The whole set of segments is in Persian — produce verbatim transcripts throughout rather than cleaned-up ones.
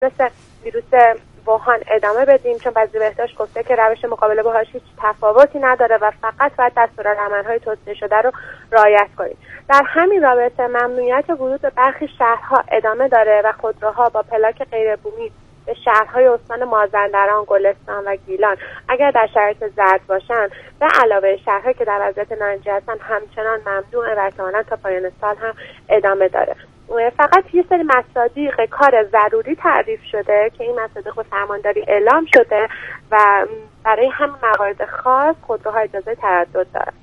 مثل ویروس ووهان ادامه بدیم، چون وزیر بهداشت گفته که روش مقابله باهاش هیچ تفاوتی نداره و فقط باید دستورالعمل‌های توصیه شده رو رعایت کنیم. در همین رابطه ممنوعیت ورود به برخی شهرها ادامه داره و خودروها با پلاک غیربومی به شهرهای استان مازندران، گلستان و گیلان اگر در شرایط زرد باشن به علاوه شهرهایی که در وضعیت نارنجی هستن همچنان ممنوعه و احتمالاً تا پایان سال هم ادامه داره. فقط یه سری مصادیق کار ضروری تعریف شده که این مصادیق به فرمانداری اعلام شده و برای همین موارد خاص خودروها اجازه تردد دارن.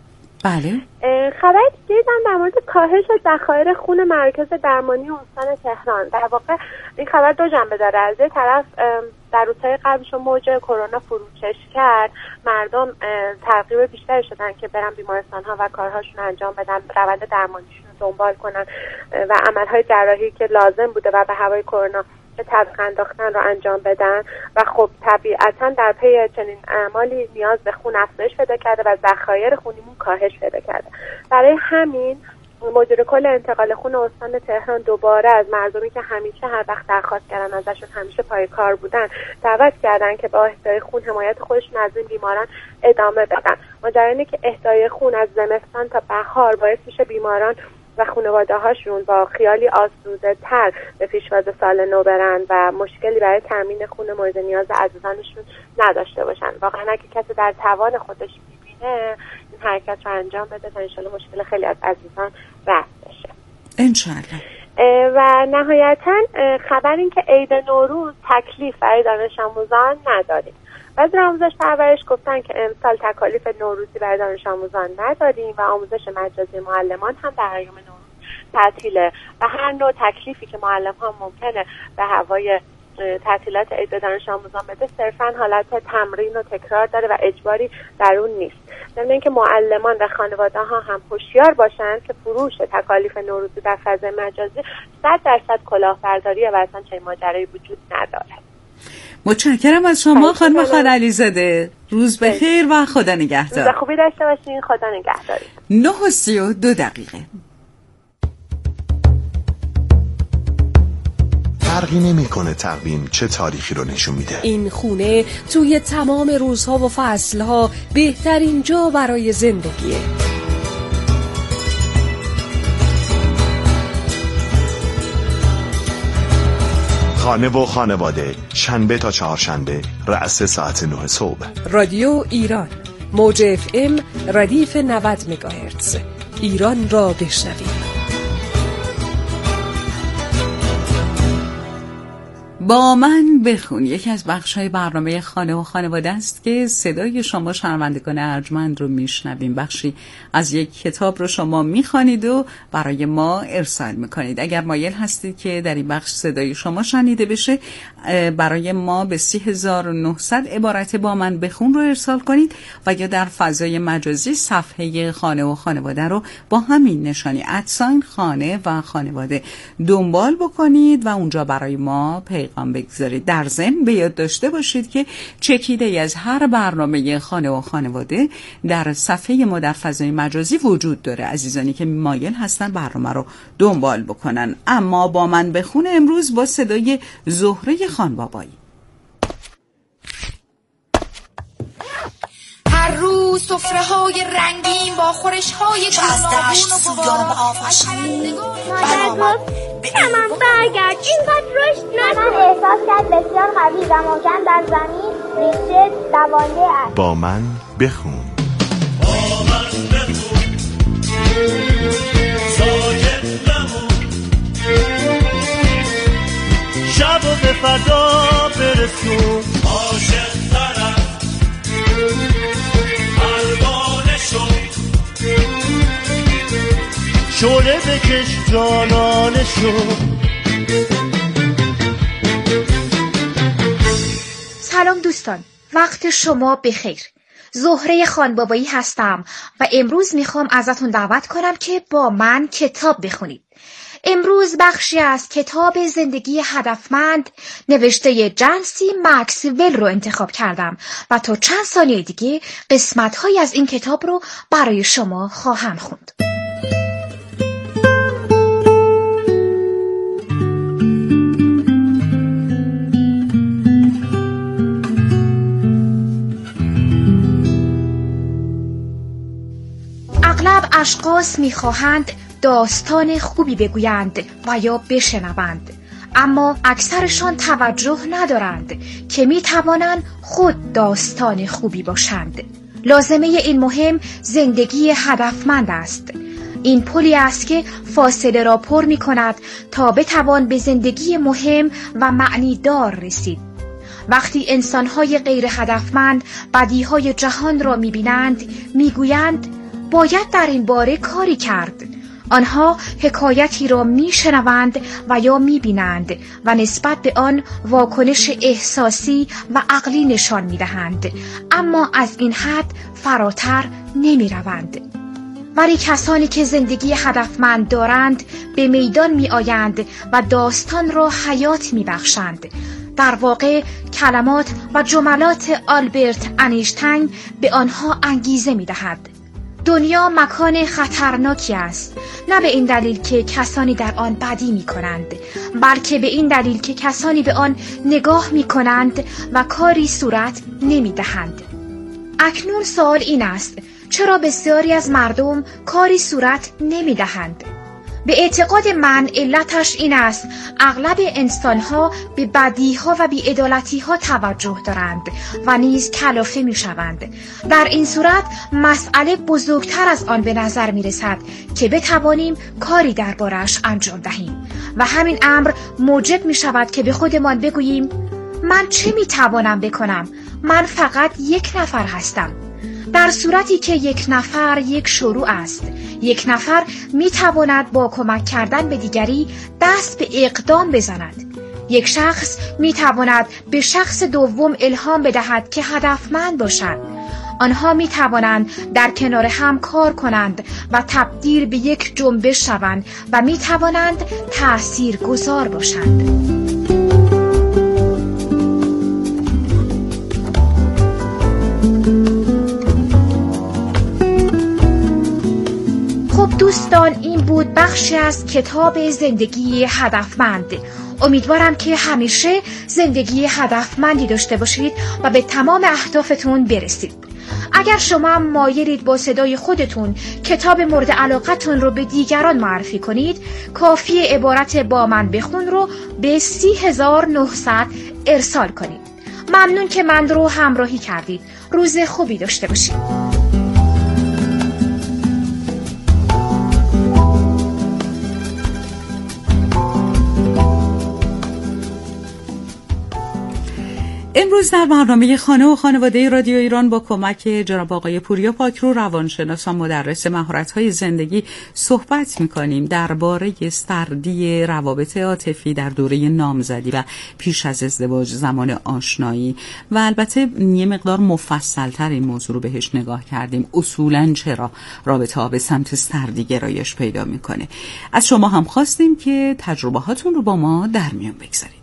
بله. خبر دیگه در مورد کاهش ذخایر خون مرکز درمانی استان تهران. در واقع این خبر دو جنبه داره. از یه طرف در روزهای قبلش موج کرونا فروکش کرد، مردم ترغیب بیشتری شدن که برن بیمارستان‌ها و کارهاشون انجام بدن، روند درمانیشون رو دنبال کنن و عملهای جراحی که لازم بوده و به هوای کرونا به تعویق انداختن رو انجام بدن و خب طبیعتاً در پی چنین اعمالی نیاز به خون افزایش پیدا کرده و ذخایر خونیمون کاهش پیدا کرده. برای همین مدیر کل انتقال خون استان تهران دوباره از مردمی که همیشه هر وقت درخواست کردن ازشون همیشه پای کار بودن دعوت کردن که با اهدای خون حمایت خودشون از این بیماران ادامه بدن. ماجرا اینه که اهدای خون از زمستان تا بهار باعث میشه بیماران و خانواده هاشون با خیالی آسوده تر به پیشواز سال نو برن و مشکلی برای تامین خون مورد نیاز عزیزانشون نداشته باشن. واقعا اگه کسی در توان خودش میبینه این حرکت رو انجام بده تا انشالله مشکل خیلی از عزیزان رفع بشه انشالله. و نهایتا خبر این که عید نوروز تکلیف برای دانش آموزان نداریم. وزیر آموزش پرورش گفتن که امسال تکالیف نوروزی برای دانش آموزان نداریم و آموزش مجازی معلمان هم در ایام نوروز تعطیله و هر نوع تکلیفی که معلم ها ممکنه به هوای تعطیلات عید دانش آموزان بده صرفا حالت تمرین و تکرار داره و اجباری در اون نیست. ضمن اینکه معلمان و خانواده ها هم هوشیار باشن که فروش تکالیف نوروزی در فضای مجازی صد درصد کلاهبرداریه و اصلا چنین ماجرایی وجود نداره. متشکرم از شما خانم خان علیزاده. روز بخیر و خدا نگهدار. روز خوبی داشته باشین. خدا نگهدارید. نه و سی و دو دقیقه. فرقی نمی‌کنه تقویم چه تاریخی رو نشون میده. این خونه توی تمام روزها و فصلها بهترین جا برای زندگیه. خانه و خانواده، شنبه تا چهارشنبه رأس ساعت نه صبح. رادیو ایران، موج اف ام ردیف نود مگاهرتز. ایران را بشنویم. با من بخون یکی از بخش‌های برنامه خانه و خانواده است که صدای شما شنوندگان ارجمند رو میشنویم. بخشی از یک کتاب رو شما میخوانید و برای ما ارسال میکنید. اگر مایل هستید که در این بخش صدای شما شنیده بشه برای ما به سی هزار و نهصد عبارت با من بخون رو ارسال کنید و یا در فضای مجازی صفحه خانه و خانواده رو با همین نشانی ادساین خانه و خانواده دنبال بکنید و اونجا برای ما پیغام بگذارید. در ضمن به یاد داشته باشید که چکیده ای از هر برنامه خانه و خانواده در صفحه ما در فضای مجازی وجود داره. عزیزانی که مایل هستن برنامه رو دنبال بکنن. اما با من بخونه امروز با صدای زهره خانبابایی. هر روز سفره های رنگین با خورش های گوناگون و گوارا آفشین مادر گفت من برگرد اینقدر رشد نکن. احساس کرد بسیار قوی و محکم در زمین ریشه دوانده است. با من بخون. با من بخون ساکت نمون شب و به فردا برسون عاشق طرف پروانه شد شعله بکش جانانه شد. سلام دوستان، وقت شما بخیر. زهره خانبابایی هستم و امروز میخوام ازتون دعوت کنم که با من کتاب بخونید. امروز بخشی از کتاب زندگی هدفمند نوشته جنسی مکسول رو انتخاب کردم و تا چند ثانیه دیگه قسمت‌هایی از این کتاب رو برای شما خواهم خوند. اشخاص می‌خواهند داستان خوبی بگویند و یا بشنوند، اما اکثرشان توجه ندارند که می‌توانند خود داستان خوبی باشند. لازمه این مهم زندگی هدفمند است. این پلی است که فاصله را پر می‌کند تا بتوان به زندگی مهم و معنیدار رسید. وقتی انسان‌های غیر هدفمند بدیهای جهان را می‌بینند، می‌گویند باید در این باره کاری کرد. آنها حکایتی را می‌شنوند و یا می‌بینند و نسبت به آن واکنش احساسی و عقلی نشان می‌دهند، اما از این حد فراتر نمی‌روند. ولی کسانی که زندگی هدفمند دارند به میدان می‌آیند و داستان را حیات می‌بخشند. در واقع کلمات و جملات آلبرت انیشتین به آنها انگیزه می‌دهد. دنیا مکان خطرناکی است، نه به این دلیل که کسانی در آن بدی می‌کنند، بلکه به این دلیل که کسانی به آن نگاه می‌کنند و کاری صورت نمی‌دهند. اکنون سوال این است: چرا بسیاری از مردم کاری صورت نمی‌دهند؟ به اعتقاد من علتش این است اغلب انسان‌ها به بدیها و بی‌عدالتی‌ها توجه دارند و نیز کلافه می‌شوند. در این صورت مسئله بزرگتر از آن به نظر می‌رسد که بتوانیم کاری درباره‌اش انجام دهیم و همین امر موجب می‌شود که به خودمان بگوییم من چه می‌توانم بکنم؟ من فقط یک نفر هستم. در صورتی که یک نفر یک شروع است، یک نفر می تواند با کمک کردن به دیگری دست به اقدام بزند. یک شخص می تواند به شخص دوم الهام بدهد که هدفمند باشد. آنها می توانند در کنار هم کار کنند و تبدیل به یک جنبش شوند و می توانند تأثیرگذار باشند. خب دوستان، این بود بخشی از کتاب زندگی هدفمند. امیدوارم که همیشه زندگی هدفمندی داشته باشید و به تمام اهدافتون برسید. اگر شما هم مایلید با صدای خودتون کتاب مورد علاقتون رو به دیگران معرفی کنید، کافیه عبارت با من بخون رو به سی هزار و نهصد ارسال کنید. ممنون که من رو همراهی کردید. روز خوبی داشته باشید. امروز در برنامه خانه و خانواده رادیو ایران با کمک جناب آقای پوریا پاکرو، روانشناس و مدرس مهارت‌های زندگی، صحبت می‌کنیم درباره سردی روابط عاطفی در دوره نامزدی و پیش از ازدواج، زمان آشنایی، و البته یه مقدار مفصل‌تر این موضوع رو بهش نگاه کردیم. اصولاً چرا رابطه‌ها به سمت سردی گرایش پیدا می‌کنه. از شما هم خواستیم که تجربه‌هاتون رو با ما در میون بگذارید.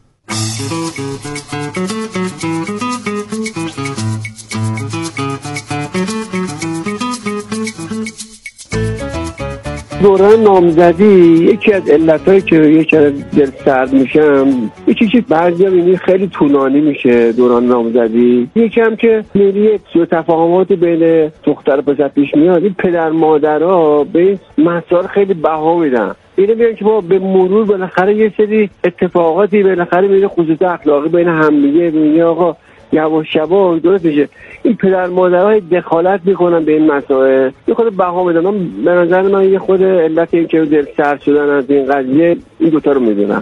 دوران نامزدی یکی از علتایی که یکی از دل سرد میشم، یکی که بعضیا میبینی خیلی طولانی میشه دوران نامزدی، یکی هم که میبینی سوء تفاهمات بین دختر و پسر پیش میاد. این پدر مادرها به این مسائل خیلی بها میدن. اینو میگن که ما به مرور بالاخره یه سری اتفاقاتی بالاخره میبینی خصوص اخلاقی بین همدیگه، میبینی آقا یواش یواش درست میشه. این پدر مادرها دخالت میکنن به این مسائل، یه خود بها میدن. من به نظر من یه خود علت این که دل سرد شدن از این قضیه این دوتا رو میدونم.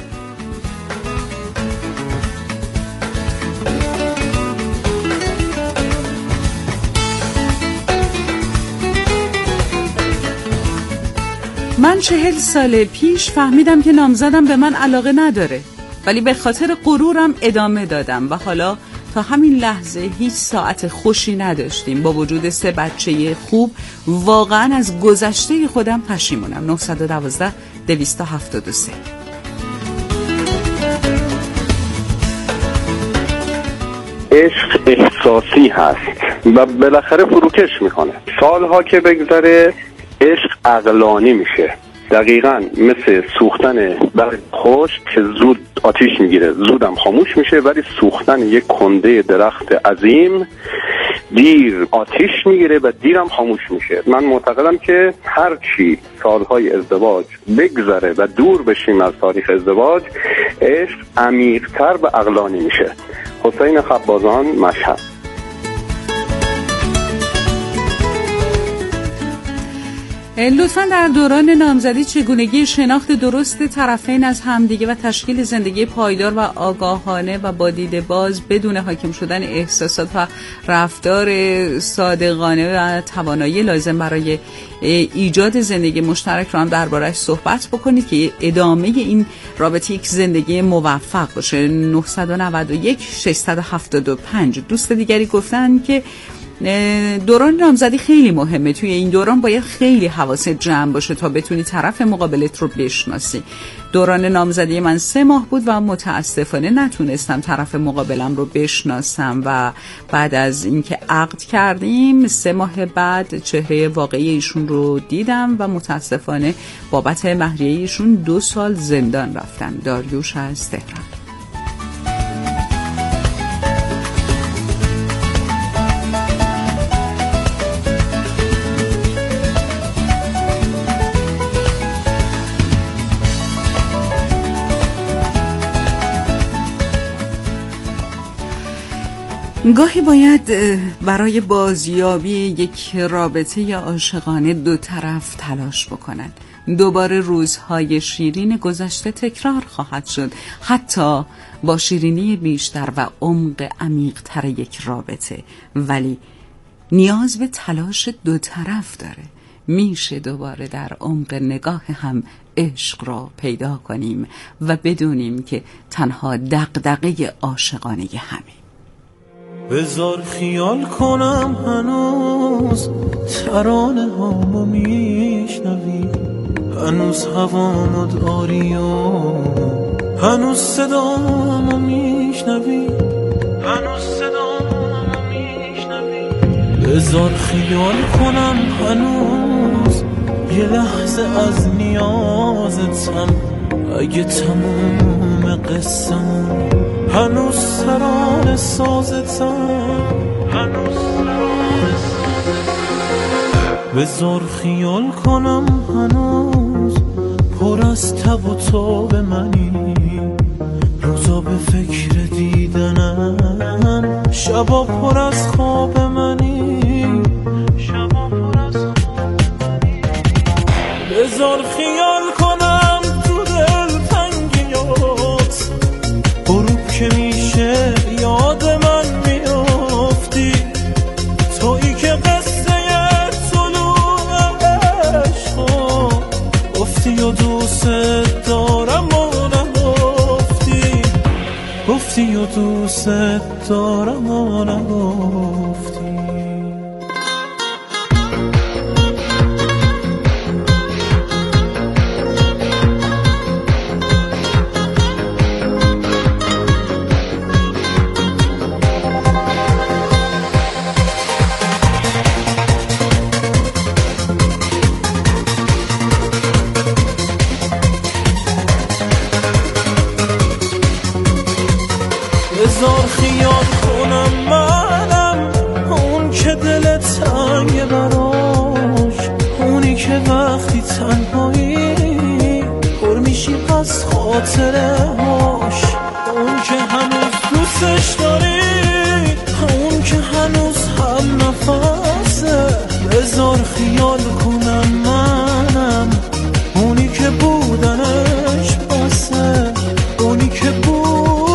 من چهل سال پیش فهمیدم که نامزدم به من علاقه نداره، ولی به خاطر غرورم ادامه دادم و حالا تا همین لحظه هیچ ساعت خوشی نداشتیم. با وجود سه بچه خوب واقعا از گذشته خودم پشیمونم. نه یک دو دویست و هفتاد و سه. عشق احساسی هست و بالاخره فروکش میکنه. سالها که بگذره عشق عقلانی میشه. دقیقاً مثل سوختن برگ خشک که زود آتیش میگیره، زودم خاموش میشه، ولی سوختن یک کنده درخت عظیم دیر آتیش میگیره و دیرم خاموش میشه. من معتقدم که هر چی سالهای ازدواج بگذره و دور بشیم از تاریخ ازدواج، عشق عمیق‌تر و عقلانی میشه. حسین خبازان، مشهد. لطفاً در دوران نامزدی چگونگی شناخت درست طرفین از همدیگه و تشکیل زندگی پایدار و آگاهانه و با دید باز بدون حاکم شدن احساسات و رفتار صادقانه و توانایی لازم برای ایجاد زندگی مشترک رو هم درباره‌اش صحبت بکنید که ادامه این رابطه یک زندگی موفق باشه. نه نه یک شش هفت پنج. دوست دیگری گفتن که دوران نامزدی خیلی مهمه. توی این دوران باید خیلی حواست جمع باشه تا بتونی طرف مقابلت رو بشناسی. دوران نامزدی من سه ماه بود و متاسفانه نتونستم طرف مقابلم رو بشناسم و بعد از اینکه عقد کردیم سه ماه بعد چهره واقعی ایشون رو دیدم و متاسفانه بابت مهریه ایشون دو سال زندان رفتم. داریوش از تهران. گاهی باید برای بازیابی یک رابطه یا عاشقانه دو طرف تلاش بکنن. دوباره روزهای شیرین گذشته تکرار خواهد شد، حتی با شیرینی بیشتر و عمق عمیق‌تر یک رابطه، ولی نیاز به تلاش دو طرف داره. میشه دوباره در عمق نگاه هم عشق را پیدا کنیم و بدونیم که تنها دغدغه عاشقانه همین. بذار خیال کنم هنوز ترانه هامو میشنوی، هنوز هوامو داری و هنوز صدامو میشنوی، هنوز صدامو میشنوی. بذار خیال کنم هنوز یه لحظه از نیازتم، اگه تموم قصه‌مون هنوز سران سازتم، هنوز سران سازتم. بذار خیال کنم هنوز پر از تب و تاب منی، روزا به فکر دیدنم، شبا پر از خواب منی، شبا پر از خواب منی. بذار خیال کنم تو دل تنگیات، غروب که میشه یاد من میافتی، تویی که قصه طلوع عشقا گفتی و دوست دارم و نگفتی، گفتی و دوست دارم و نگفتی. بذار خیال کنم منم اون که دل تنگ براش، اونی که وقتی تنهایی پر میشی از خاطره هاش، اون که هنوز دوستش داری، اون که هنوز هم نفسه. بذار خیال کنم منم اونی که بودنش بسه، اونی که بود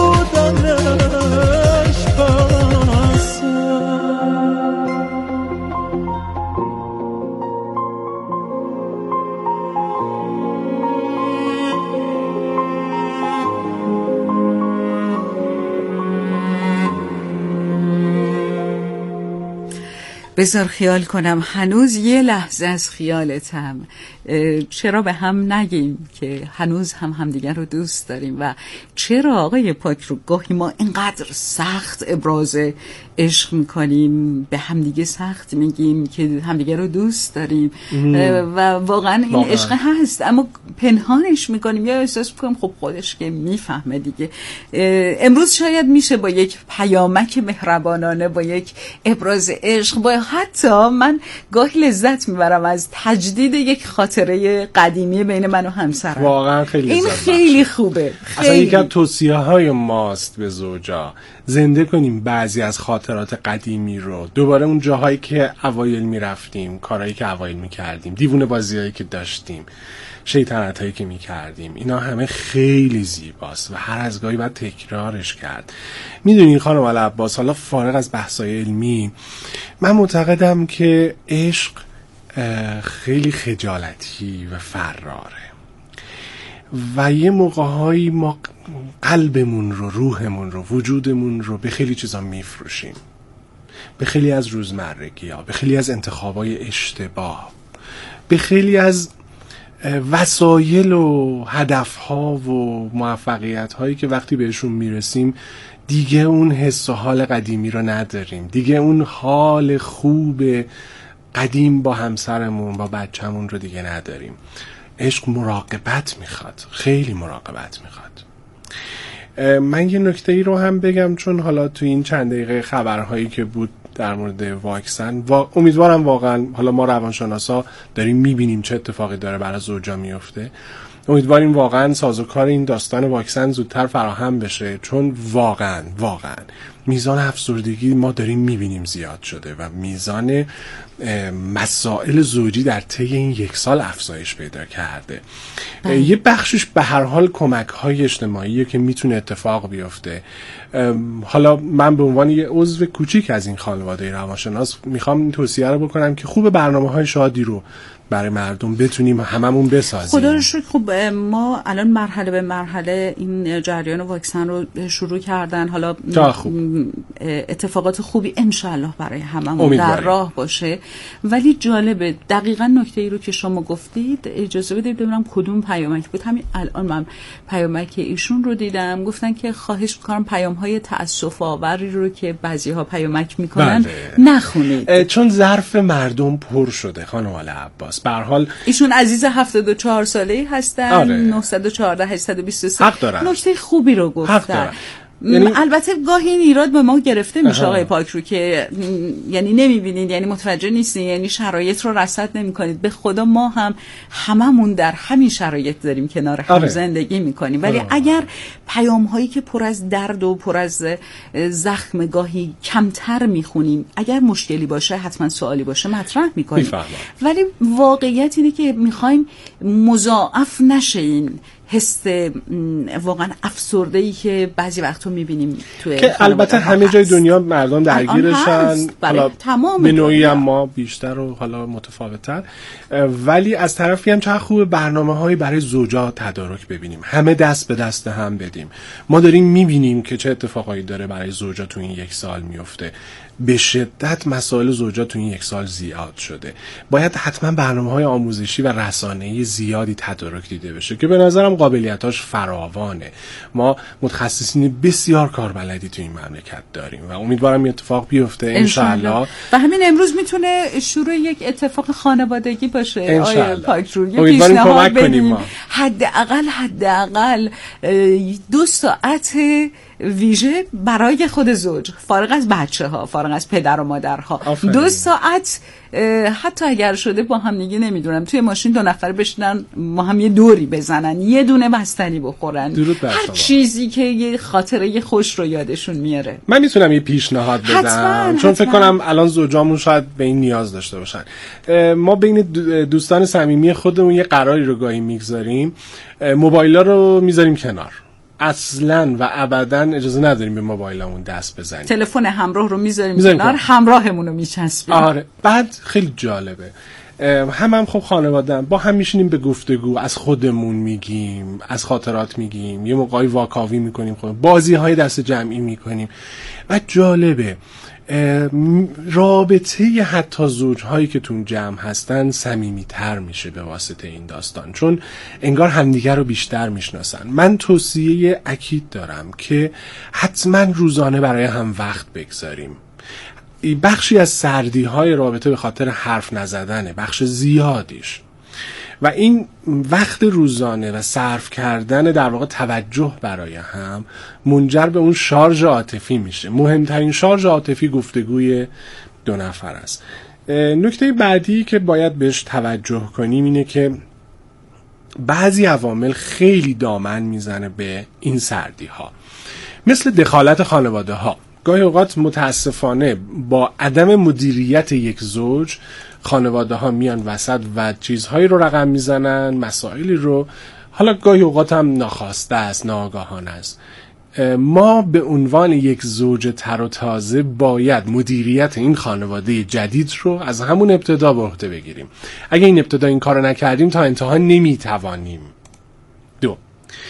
بذار خیال کنم هنوز یه لحظه از خیالتم. چرا به هم نگیم که هنوز هم همدیگر رو دوست داریم و چرا آقای پاک رو گاهی ما اینقدر سخت ابراز عشق میکنیم، به همدیگه سخت میگیم که همدیگه رو دوست داریم و واقعا این واقعا. عشق هست، اما پنهانش میکنیم یا احساس میکنیم خب خودش که میفهمه دیگه. امروز شاید میشه با یک پیامک مهربانانه، با یک ابراز عشق، با حتی من گاهی لذت میبرم از تجدید یک خاطره قدیمی بین من و همسرم. واقعا خیلی این خیلی خوبه. خیلی. اصلا یکی از توصیه های ماست به زوجا زنده کنیم بعضی از خاطرات قدیمی رو، دوباره اون جاهایی که اوایل میرفتیم، کارهایی که اوایل میکردیم، دیوونه بازیایی که داشتیم، شیطنتایی که میکردیم، اینا همه خیلی زیباست و هر از گاهی باید تکرارش کرد. میدونی خانم العباس، حالا فارغ از بحثای علمی، من معتقدم که عشق خیلی خجالتی و فراره و یه موقعهایی ما قلبمون رو، روحمون رو، وجودمون رو به خیلی چیزا میفروشیم، به خیلی از روزمرگی ها، به خیلی از انتخابای اشتباه، به خیلی از وسایل و هدفها و موفقیت هایی که وقتی بهشون میرسیم دیگه اون حس و حال قدیمی رو نداریم، دیگه اون حال خوب قدیم با همسرمون، با بچه‌مون رو دیگه نداریم. عشق مراقبت میخواد، خیلی مراقبت میخواد. من یه نکته ای رو هم بگم، چون حالا تو این چند دقیقه خبرهایی که بود در مورد واکسن، و امیدوارم واقعا، حالا ما روانشناسا داریم میبینیم چه اتفاقی داره برای زوجا میفته، امیدواریم واقعا سازوکار این داستان واکسن زودتر فراهم بشه، چون واقعا واقعا میزان افسردگی ما داریم میبینیم زیاد شده و میزان مسائل زوجی در طی این یک سال افزایش پیدا کرده. یه بخشش به هر حال کمک های اجتماعیه که میتونه اتفاق بیفته. حالا من به عنوان یه عضو کوچیک از این خانواده روانشناس میخوام این توصیه رو بکنم که خوب برنامه های شادی رو برای مردم بتونیم هممون بسازیم. خدا رو شکر خب ما الان مرحله به مرحله این جریان واکسن رو شروع کردن. حالا اتفاقات خوبی انشالله برای هممون در راه باشه. ولی جالبه دقیقاً نکته ای رو که شما گفتید، اجازه بدید ببینم کدوم پیامک بود. همین الان من پیامک ایشون رو دیدم، گفتن که خواهش می‌کنم پیام‌های تأسف آوری رو که بعضی‌ها پیامک می‌کنن نخونید، چون ظرف مردم پر شده. خانم العباس به هر حال ایشون عزیز هفتاد و چهار ساله‌ای هستن. آره. نه چهار چهار هشت دو سه حق دارن. نکته خوبی رو گفتن. یعنی البته گاهی این ایراد به ما گرفته میشه آقای پاک رو که یعنی نمیبینید، یعنی متوجه نیستین، یعنی شرایط رو رصد نمیکنید. به خدا ما هم هممون در همین شرایط داریم کنار هم آره. زندگی میکنیم، ولی آره. اگر پیام هایی که پر از درد و پر از زخم گاهی کمتر میخونیم، اگر مشکلی باشه حتما سوالی باشه مطرح میکنیم، ولی واقعیت اینه که میخوایم مضاعف نشه این حس واقعا افسرده‌ای که بعضی وقتا می‌بینیم توی که البته همه جای دنیا مردم درگیرشن، حالا به نوعی هم ما بیشتر و حالا متفاوت‌تر، ولی از طرفی هم چقدر خوب برنامه‌هایی برای زوجا تدارک ببینیم، همه دست به دست هم بدیم. ما داریم می‌بینیم که چه اتفاقایی داره برای زوجا تو این یک سال میفته. به شدت مسائل زوجا تو این یک سال زیاد شده. باید حتما برنامه‌های آموزشی و رسانه‌ای زیادی تدارک دیده بشه که به نظرم قابلیتاش فراوانه. ما متخصصین بسیار کاربلدی تو این مملکت داریم و امیدوارم این اتفاق بیفته انشالله. و همین امروز میتونه شروع یک اتفاق خانوادگی باشه. آیا پاک رو یه امیدواریم کمک کنیم ما. حداقل حداقل دو ساعت ویژه برای خود زوج، فارغ از بچه ها، فارغ از پدر و مادرها، آفرین. دو ساعت حتی اگر شده با هم دیگه نمیدونم توی ماشین دو نفر بشینن ما هم یه دوری بزنن، یه دونه بستنی بخورن، هر چیزی که یه خاطره خوش رو یادشون میاره. من میتونم یه پیشنهاد بدم حتما، چون حتما. فکر کنم الان زوجامون شاید به این نیاز داشته باشن. ما بین دوستان صمیمی خودمون یه قراری رو گاهی میگذاریم، موبایلا رو میذاریم کنار، اصلا و ابدا اجازه نداریم به موبایلمون دست بزنیم. تلفن همراه رو میذاریم کنار، همراهمون رو میچسبیم. آره بعد خیلی جالبه، هم هم خب خانواده‌ام با هم میشینیم به گفتگو، از خودمون میگیم، از خاطرات میگیم، یه موقعی واکاوی میکنیم، خود بازی های دست جمعی میکنیم و جالبه رابطه ی حتی زوجهایی که تون جمع هستن صمیمیتر میشه به واسطه این داستان، چون انگار همدیگر رو بیشتر میشناسن. من توصیه اکید دارم که حتما روزانه برای هم وقت بگذاریم. بخشی از سردی های رابطه به خاطر حرف نزدنه، بخش زیادیش. و این وقت روزانه و صرف کردن در واقع توجه برای هم منجر به اون شارژ عاطفی میشه. مهمترین شارژ عاطفی گفتگوی دو نفر است. نکته بعدی که باید بهش توجه کنیم اینه که بعضی عوامل خیلی دامن میزنه به این سردی ها، مثل دخالت خانواده ها. گاهی اوقات متاسفانه با عدم مدیریت یک زوج خانواده ها میان وسط و چیزهایی رو رقم میزنن، مسائلی رو، حالا گاهی اوقات هم ناخواسته است، ناآگاهانه است. ما به عنوان یک زوج تر و تازه باید مدیریت این خانواده جدید رو از همون ابتدا به عهده بگیریم. اگه این ابتدا این کارو نکردیم تا انتها نمیتوانیم. دو،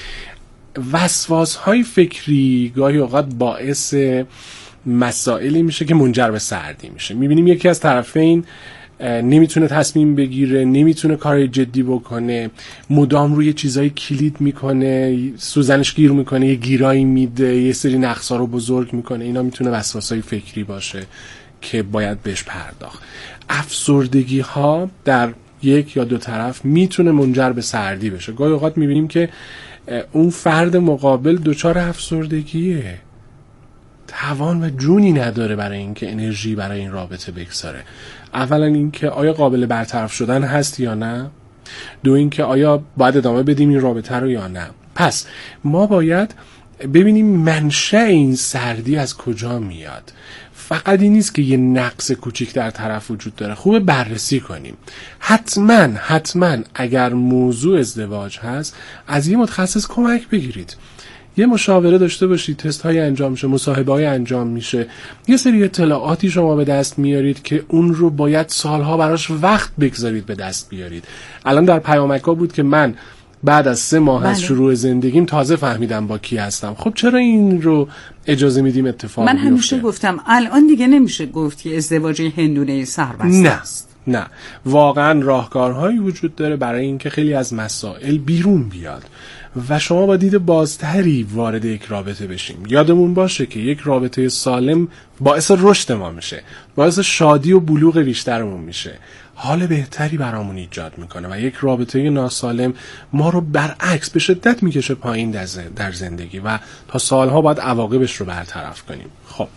وسواس‌های فکری گاهی اوقات باعث مسائلی میشه که منجر به سردی میشه. میبینیم یکی از طرفین نمیتونه تصمیم بگیره، نمیتونه کارهای جدی بکنه، مدام روی چیزای کلید میکنه، سوزنش گیر میکنه، یه گیرایی میده، یه سری نقصا رو بزرگ میکنه. اینا میتونه وسواسای فکری باشه که باید بهش پرداخت. افسردگی ها در یک یا دو طرف میتونه منجر به سردی بشه. گاهی اوقات میبینیم که اون فرد مقابل دچار افسردگیه، توان و جونی نداره برای اینکه انرژی برای این رابطه بگذاره. اولا اینکه آیا قابل برطرف شدن هست یا نه، دو اینکه آیا باید ادامه بدیم این رابطه رو یا نه. پس ما باید ببینیم منشأ این سردی از کجا میاد. فقط این نیست که یه نقص کوچیک در طرف وجود داره، خوبه بررسی کنیم. حتما حتما اگر موضوع ازدواج هست از یه متخصص کمک بگیرید، یه مشاوره داشته باشید، تست های انجام میشه، مصاحبه های انجام میشه، یه سری اطلاعاتی شما به دست میارید که اون رو باید سالها براش وقت بگذارید به دست بیارید. الان در پیامک‌ها بود که من بعد از سه ماه بله. از شروع زندگیم تازه فهمیدم با کی هستم. خب چرا این رو اجازه میدیم اتفاق بیفته؟ من همیشه گفتم الان دیگه نمیشه گفت که ازدواج هندونه سربسته است. نه، واقعا راهکارهایی وجود داره برای اینکه خیلی از مسائل بیرون بیاد و شما با دید بازتری وارد یک رابطه بشیم. یادمون باشه که یک رابطه سالم باعث رشد ما میشه، باعث شادی و بلوغ بیشترمون میشه، حال بهتری برامون ایجاد میکنه و یک رابطه ناسالم ما رو برعکس به شدت میکشه پایین در زندگی و تا سالها باید عواقبش رو برطرف کنیم. خب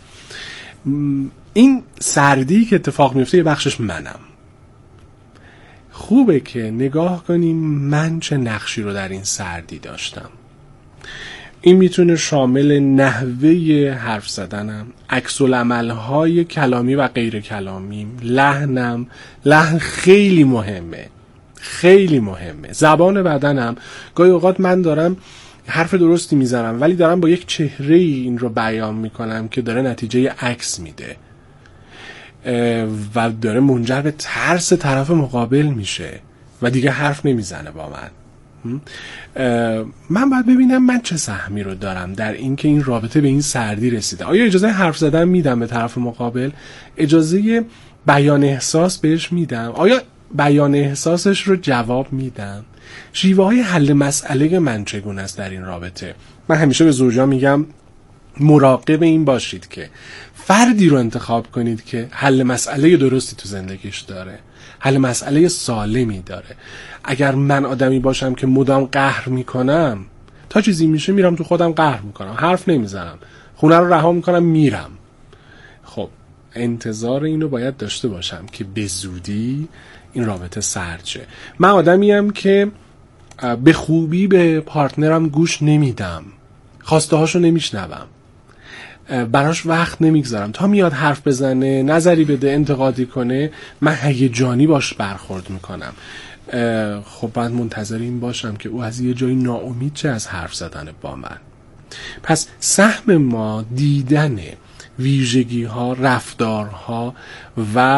این سردی که اتفاق میفته یه بخشش منم. خوبه که نگاه کنیم من چه نقشی رو در این سردی داشتم. این میتونه شامل نحوه حرف زدنم، عکس العمل‌های کلامی و غیر کلامی، لحنم. لحن خیلی مهمه، خیلی مهمه. زبان بدنم. گاهی اوقات من دارم حرف درستی میزنم ولی دارم با یک چهره این رو بیان میکنم که داره نتیجه عکس میده و داره منجر به ترس طرف مقابل میشه و دیگه حرف نمیزنه با من. من باید ببینم من چه سهمی رو دارم در اینکه این رابطه به این سردی رسیده. آیا اجازه حرف زدن میدم به طرف مقابل؟ اجازه بیان احساس بهش میدم؟ آیا بیان احساسش رو جواب میدم؟ شیوه های حل مسئله من چگونه است در این رابطه؟ من همیشه به زوجا میگم مراقب این باشید که فردی رو انتخاب کنید که حل مسئله درستی تو زندگیش داره، حل مسئله سالمی داره. اگر من آدمی باشم که مدام قهر میکنم، تا چیزی میشه میرم تو خودم قهر میکنم، حرف نمیزنم، خونه رو رها میکنم میرم. خب انتظار اینو باید داشته باشم که به زودی این رابطه سرد شه. من آدمیم که به خوبی به پارتنرم گوش نمیدم، خواسته هاشو نمیشنوم، براش وقت نمیگذارم تا میاد حرف بزنه، نظری بده، انتقادی کنه، من هیجانی باش برخورد میکنم. خب باید منتظر این باشم که او از یه جایی ناامید چه از حرف زدن با من. پس سهم ما دیدن ویژگی ها، رفتارها و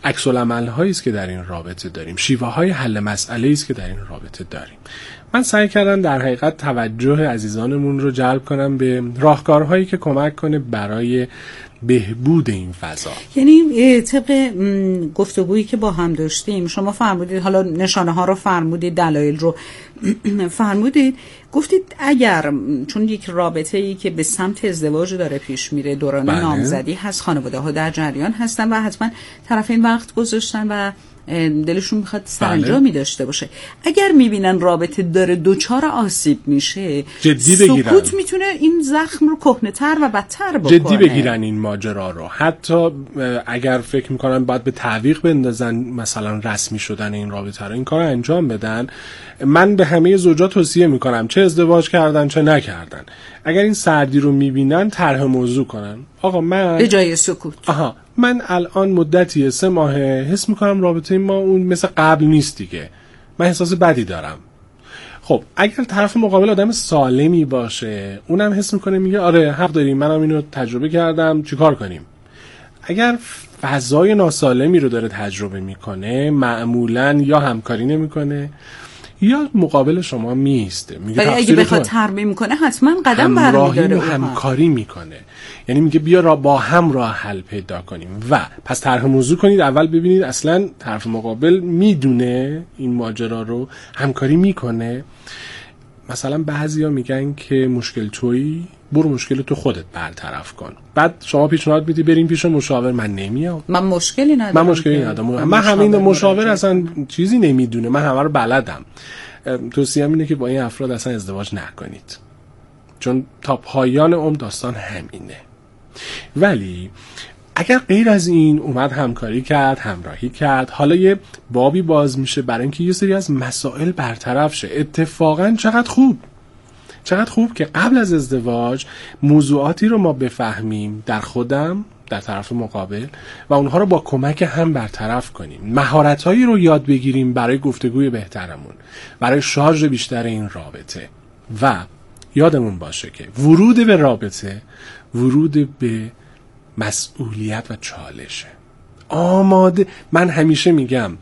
عکس العمل هایی است که در این رابطه داریم، شیوه های حل مسئله است که در این رابطه داریم. من سعی کردم در حقیقت توجه عزیزانمون رو جلب کنم به راهکارهایی که کمک کنه برای بهبود این فضا. یعنی طبق گفتگویی که با هم داشتیم شما فرمودید، حالا نشانه ها رو فرمودید، دلایل رو فرمودید، گفتید اگر چون یک رابطه ای که به سمت ازدواج داره پیش میره، دوران بله. نامزدی هست، خانواده ها در جریان هستن و حتما طرفین وقت گذاشتن و دلشون میخواد سرانجامی داشته باشه، اگر میبینن رابطه داره دوچار آسیب میشه، جدی بگیرن، سکوت میتونه این زخم رو کهنه‌تر و بدتر بکنه. جدی بگیرن این ماجرا رو. حتی اگر فکر میکنن باید به تعویق بندازن مثلا رسمی شدن این رابطه رو، این کار انجام بدن. من به همه زوجا توصیه میکنم چه ازدواج کردن چه نکردن، اگر این سردی رو میبینن طرح موضوع کنن. آقا من به جای سکوت، آها من الان مدتی سه ماهه حس میکنم رابطه ما اون مثل قبل نیست دیگه، من احساس بدی دارم. خب اگر طرف مقابل آدم سالمی باشه، اونم حس میکنه میگه آره حق داریم، منم اینو تجربه کردم، چیکار کنیم؟ اگر فضای ناسالمی رو داره تجربه میکنه، معمولا یا همکاری نمیکنه یا مقابل شما میسته، میگه ولی اگه بخواد ترمیم میکنه حتما قدم برمی‌داره، همکاری میکنه، یعنی میگه بیا را با هم راه حل پیدا کنیم. و پس طرح موضوع کنید، اول ببینید اصلا طرف مقابل میدونه این ماجرا رو، همکاری میکنه. مثلا بعضیا میگن که مشکل تویی، برو مشکل تو خودت برطرف کن. بعد شما پیشنهاد میدی بریم پیش مشاور، من نمیام، من مشکلی ندارم، من مشکلی ندارم، من, من همین مشاور اصلا چیزی نمیدونه، من همه رو بلدم. توصیه‌ام اینه که با این افراد اصلا ازدواج نکنید، چون تا پایان عمر داستان همینه. ولی اگر غیر از این اومد همکاری کرد، همراهی کرد، حالا یه بابی باز میشه برای اینکه یه سری از مسائل برطرف شه. اتفاقا چقدر خوب، چقدر خوب که قبل از ازدواج موضوعاتی رو ما بفهمیم در خودم، در طرف مقابل، و اونها رو با کمک هم برطرف کنیم. مهارت‌هایی رو یاد بگیریم برای گفتگوی بهترمون، برای شارژ بیشتر این رابطه. و یادمون باشه که ورود به رابطه ورود به مسئولیت و چالشه. آماده، من همیشه میگم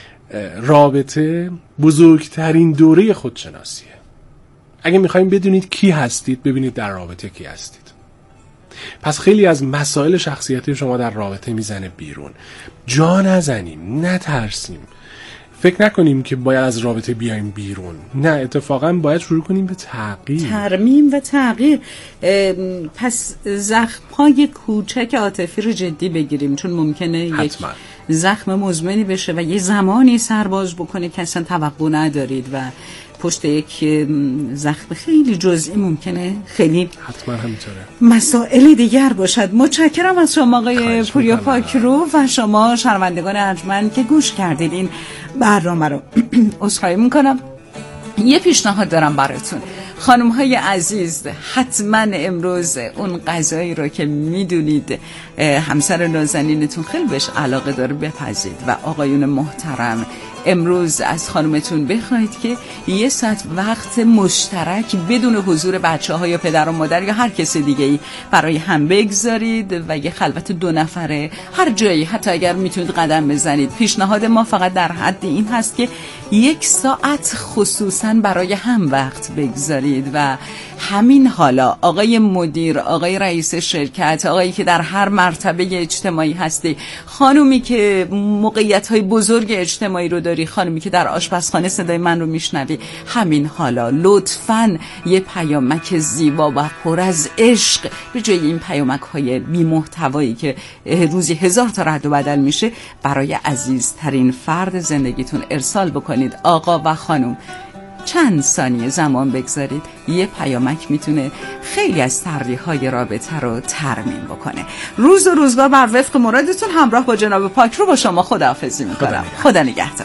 رابطه بزرگترین دوره خودشناسیه. اگه میخوایم بدونید کی هستید، ببینید در رابطه کی هستید. پس خیلی از مسائل شخصیتی شما در رابطه میزنه بیرون. جا نزنیم، نترسیم، فکر نکنیم که باید از رابطه بیایم بیرون. نه، اتفاقا باید شروع کنیم به تغییر، ترمیم و تغییر. پس زخم‌های کوچک عاطفی رو جدی بگیریم، چون ممکنه حتما. یک زخم مزمنی بشه و یه زمانی سرباز بکنه که اصلا توقع ندارید و پشت یک زخم خیلی جزئی ممکنه خیلی حتما همینطوره مسائل دیگر باشد. متشکرم از شما آقای پوریا پاکرو و شما شنوندگان ارجمند که گوش کردید این برنامه رو. عذرخواهی میکنم، یه پیشنهاد دارم براتون خانم های عزیز. حتما امروز اون غذایی رو که میدونید همسر نازنینتون خیلی بهش علاقه داره بپزید و آقایون محترم امروز از خانومتون بخواید که یه ساعت وقت مشترک بدون حضور بچه ها یا پدر و مادر یا هر کس دیگه ای برای هم بگذارید و یه خلوت دو نفره هر جایی، حتی اگر میتونید قدم بزنید. پیشنهاد ما فقط در حد این هست که یک ساعت خصوصا برای هم وقت بگذارید و همین حالا آقای مدیر، آقای رئیس شرکت، آقایی که در هر مرتبه اجتماعی هستی، خانومی که موقعیت‌های بزرگ اجتماعی رو داری، خانومی که در آشپزخانه صدای من رو میشنوی، همین حالا لطفاً یه پیامک زیبا و پر از عشق به جای این پیامک‌های بی‌محتوایی که روزی هزار تا رد و بدل میشه برای عزیزترین فرد زندگیتون ارسال بکنید. آقا و خانم چند ثانیه زمان بگذارید، یه پیامک میتونه خیلی از سردی‌های رابطه رو ترمیم بکنه. روز و روزگار بر وفق مرادتون. همراه با جناب پاک رو با شما خداحافظی میکنم. خدا نگهدار.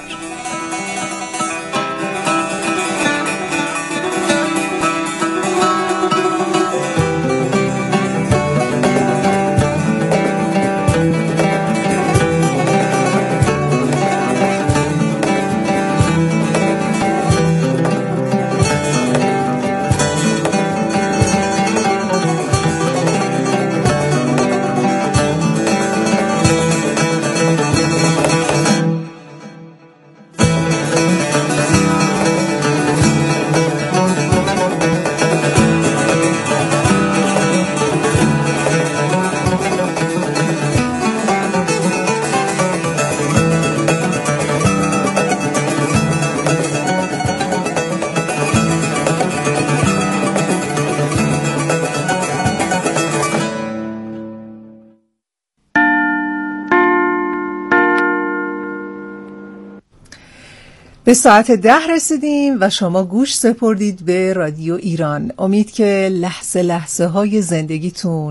به ساعت ده رسیدیم و شما گوش سپردید به رادیو ایران. امید که لحظه لحظه های زندگیتون